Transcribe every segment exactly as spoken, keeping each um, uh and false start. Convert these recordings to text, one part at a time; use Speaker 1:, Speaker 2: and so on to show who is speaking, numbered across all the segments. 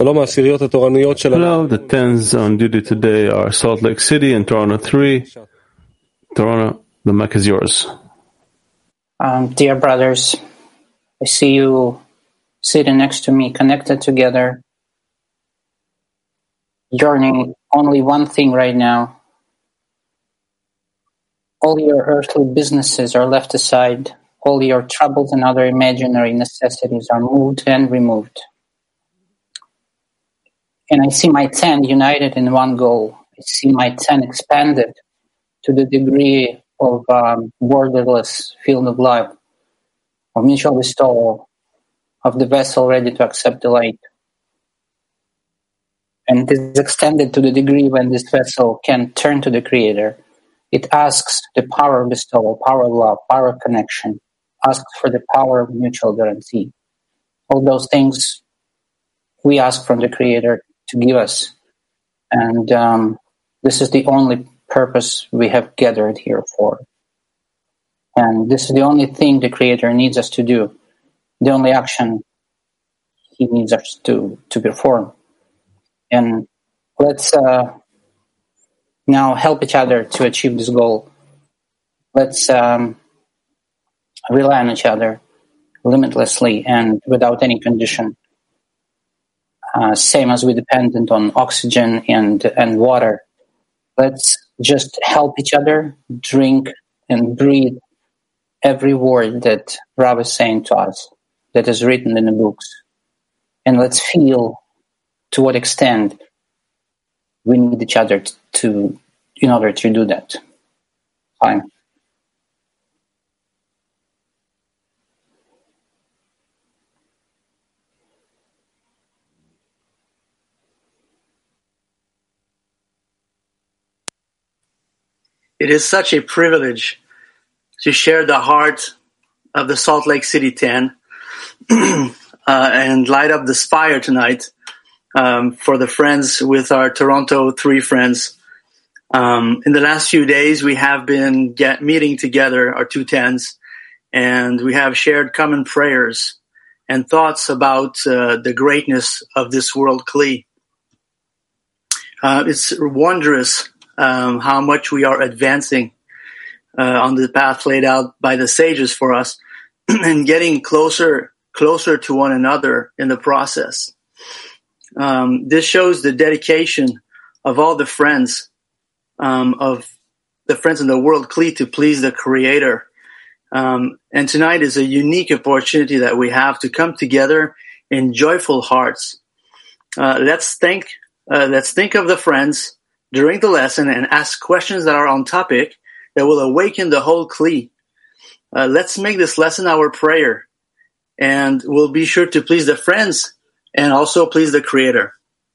Speaker 1: the tens on duty today are Salt Lake City and Toronto three. Toronto, the mic is yours.
Speaker 2: Um, dear brothers, I see you sitting next to me, connected together, yearning only one thing right now. All your earthly businesses are left aside. All your troubles and other imaginary necessities are moved and removed. And I see my ten united in one goal. I see my ten expanded to the degree of um, borderless field of life, of mutual bestowal, of the vessel ready to accept the light. And it is extended to the degree when this vessel can turn to the Creator. It asks the power of bestowal, power of love, power of connection, asks for the power of mutual guarantee. All those things we ask from the Creator to give us. And um, this is the only purpose we have gathered here for. And this is the only thing the Creator needs us to do, the only action He needs us to, to perform. And let's uh, now help each other to achieve this goal. Let's um, rely on each other limitlessly and without any condition. Uh, same as we dependent on oxygen and and water. Let's just help each other drink and breathe every word that Rav is saying to us, that is written in the books. And let's feel to what extent we need each other to, to in order to do that. Fine.
Speaker 3: It is such a privilege to share the heart of the Salt Lake City ten uh, and light up this fire tonight um, for the friends with our Toronto three friends. Um, in the last few days, we have been get, meeting together, our two tens, and we have shared common prayers and thoughts about uh, the greatness of this world Kli. Uh, it's wondrous Um, how much we are advancing uh, on the path laid out by the sages for us and getting closer, closer to one another in the process. Um, this shows the dedication of all the friends, um, of the friends in the world Kli to please the Creator. Um, and tonight is a unique opportunity that we have to come together in joyful hearts. Uh, let's think, uh, let's think of the friends during the lesson and ask questions that are on topic that will awaken the whole Kli. Uh, let's make this lesson our prayer, and we'll be sure to please the friends and also please the Creator.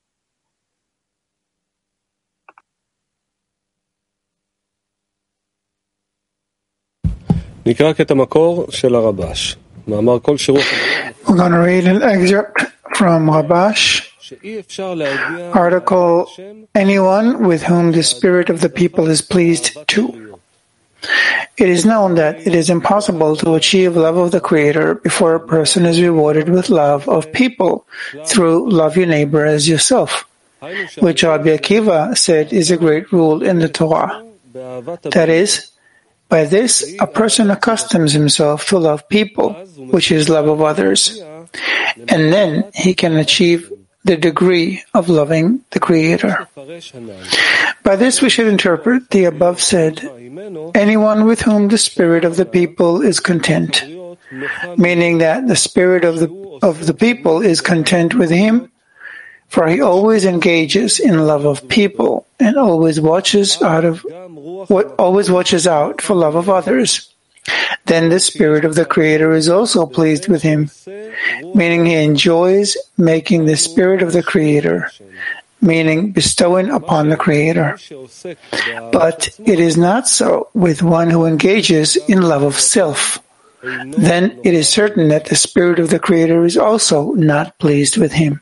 Speaker 4: נקרא קטע מקור של הרב"ש. מאמר כל שירות.
Speaker 5: We're going to read an excerpt from Rabash. Article, anyone with whom the spirit of the people is pleased to. It is known that it is impossible to achieve love of the Creator before a person is rewarded with love of people through love your neighbor as yourself, which Rabbi Akiva said is a great rule in the Torah. That is, by this a person accustoms himself to love people, which is love of others, and then he can achieve the degree of loving the Creator. By this we should interpret the above said, anyone with whom the spirit of the people is content, meaning that the spirit of the of the people is content with him, for he always engages in love of people and always watches out of what always watches out for love of others. Then the spirit of the Creator is also pleased with him, meaning he enjoys making the spirit of the Creator, meaning bestowing upon the Creator. But it is not so with one who engages in love of self. Then it is certain that the spirit of the Creator is also not pleased with him.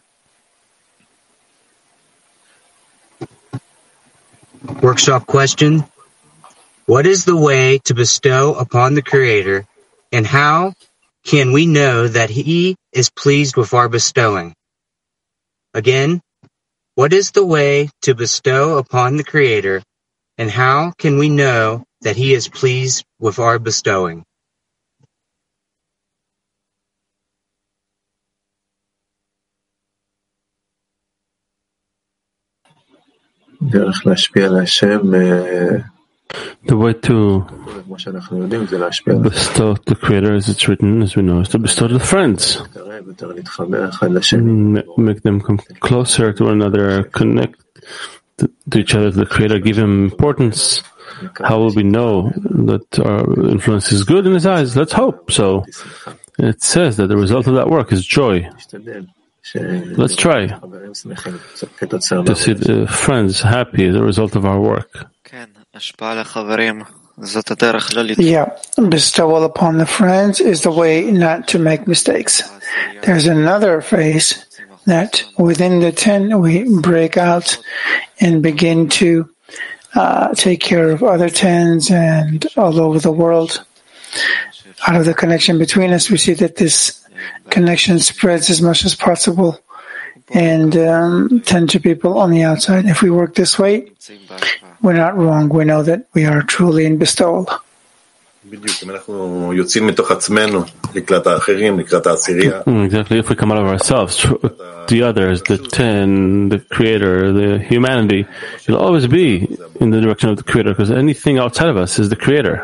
Speaker 6: Workshop question. What is the way to bestow upon the Creator, and how can we know that He is pleased with our bestowing? Again, what is the way to bestow upon the Creator, and how can we know that He is pleased with our bestowing?
Speaker 1: דרך להשפיע על השם, the way to bestow the Creator, as it's written, as we know, is to bestow to the friends. Make them come closer to one another, connect to each other, to the Creator, give Him importance. How will we know that our influence is good in His eyes? Let's hope so. It says that the result of that work is joy. Let's try to see the friends happy as a result of our work.
Speaker 5: Yeah, bestowal upon the friends is the way not to make mistakes. There's another phase that within the ten we break out and begin to uh, take care of other tens and all over the world. Out of the connection between us, we see that this connection spreads as much as possible and um, tend to people on the outside. If we work this way, we're not wrong. We know that we are truly in bestowal.
Speaker 1: Exactly, if we come out of ourselves, the others, the ten, the Creator, the humanity, it'll always be in the direction of the Creator, because anything outside of us is the Creator.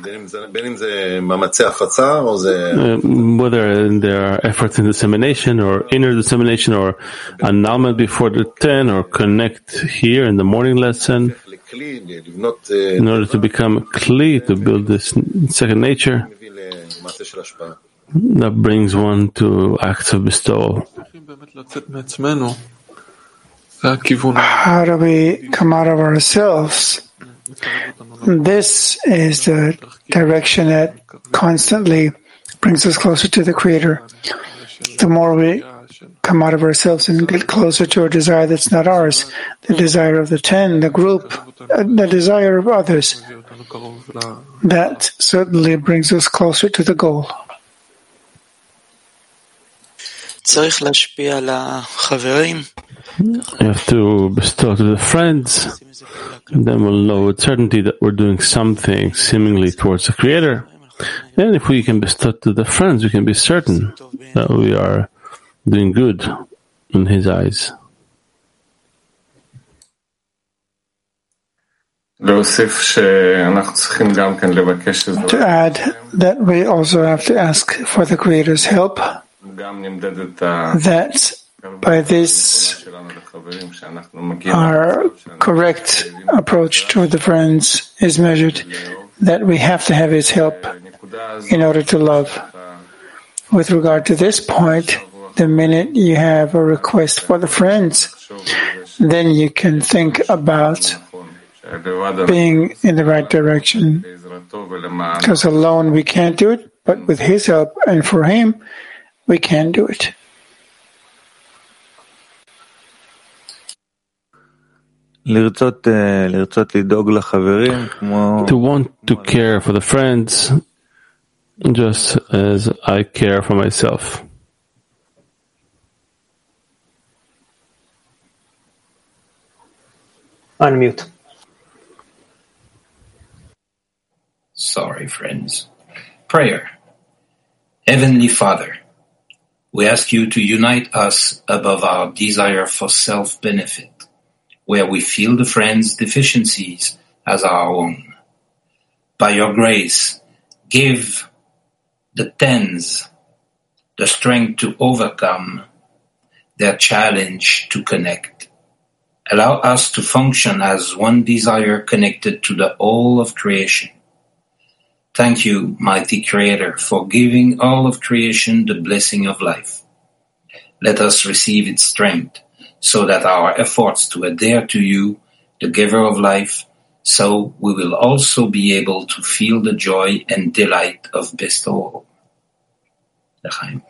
Speaker 1: Uh, whether there are efforts in dissemination or inner dissemination or annulment before the ten or connect here in the morning lesson, in order to become a kli, to build this second nature, that brings one to acts of bestowal.
Speaker 5: How do we come out of ourselves? This is the direction that constantly brings us closer to the Creator. The more we come out of ourselves and get closer to a desire that's not ours, the desire of the ten, the group, the desire of others, that certainly brings us closer to the goal.
Speaker 1: You have to bestow to the friends, and then we'll know with certainty that we're doing something seemingly towards the Creator. And if we can bestow to the friends, we can be certain that we are doing good in His eyes.
Speaker 5: To add that we also have to ask for the Creator's help, that by this our correct approach toward the friends is measured, that we have to have His help in order to love. With regard to this point, the minute you have a request for the friends, then you can think about being in the right direction. Because alone we can't do it, but with His help and for Him, we can do it.
Speaker 1: To want to care for the friends just as I care for myself.
Speaker 7: Unmute.
Speaker 8: Sorry, friends. Prayer. Heavenly Father, we ask you to unite us above our desire for self-benefit, where we feel the friends' deficiencies as our own. By your grace, give the tens the strength to overcome their challenge to connect. Allow us to function as one desire connected to the whole of creation. Thank you, mighty Creator, for giving all of creation the blessing of life. Let us receive its strength, so that our efforts to adhere to you, the giver of life, so we will also be able to feel the joy and delight of bestowal. L'chaim.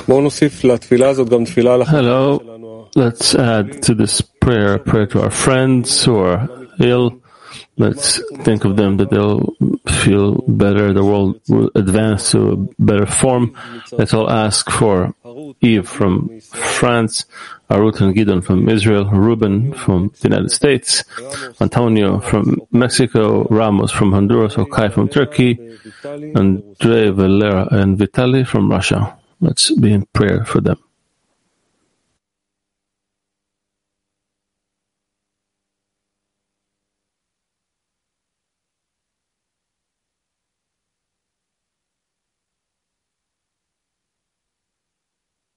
Speaker 1: Hello. Let's add to this prayer a prayer to our friends who are ill. Let's think of them that they'll feel better, the world will advance to a better form. Let's all ask for Eve from France, Arut and Gideon from Israel, Ruben from the United States, Antonio from Mexico, Ramos from Honduras, Okai from Turkey, Andre, Valera, and Vitali from Russia. Let's be in prayer for them.